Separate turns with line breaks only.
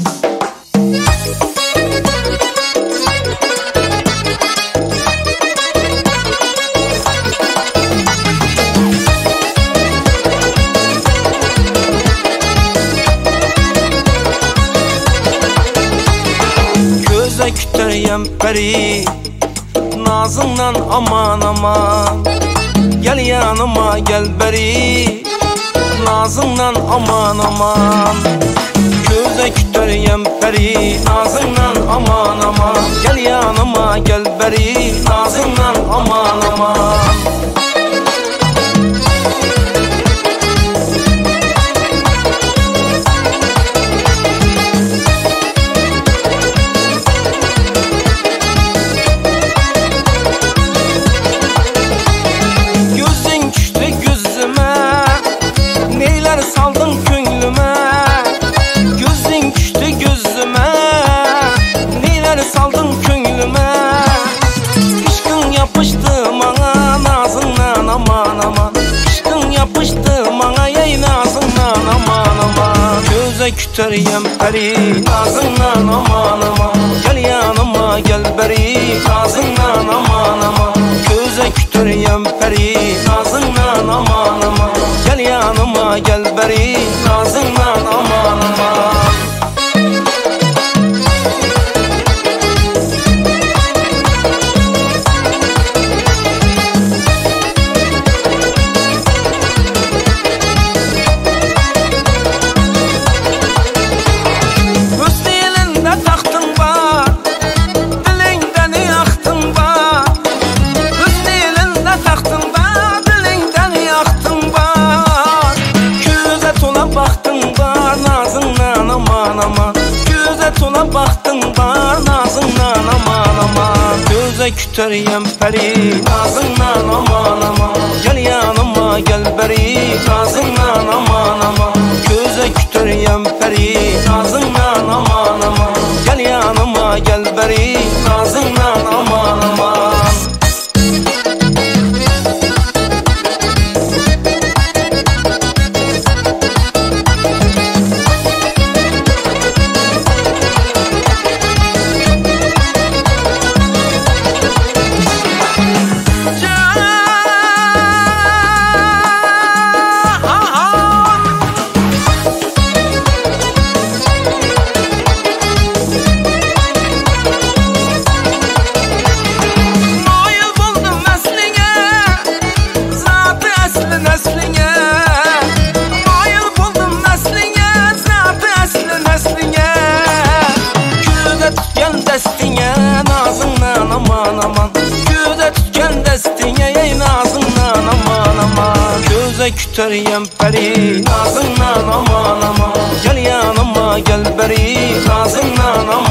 Kütüreyem peri nazından aman aman. Gel yanıma gel beri nazından aman aman. Göze kütüreyem peri nazından aman aman. Gel yanıma gel beri nazından aman aman. Saldın könlüme, gözün düştü gözüme. Neler saldın könlüme, aşkın yapıştı bana nazından aman aman. Aşkın yapıştı bana yey nazından aman aman. Göze kütüreyem peri nazından aman aman. Gel yanıma gel beri nazından aman aman. Göze kütüreyem peri nazından aman aman. Gel yanıma gel beri nazından aman aman. Tola baktın var nazından aman aman. Göze kütüreyem peri nazından aman aman. Gel yanıma gel beri nazından aman aman. Göze kütüreyem peri nazından aman aman. Gel yanıma gel beri nazından aman aman. Aman aman, göze tüken destine yey nazından aman aman. Göze kütüreyem peri nazından aman aman. Gel yanıma gel beri nazından aman.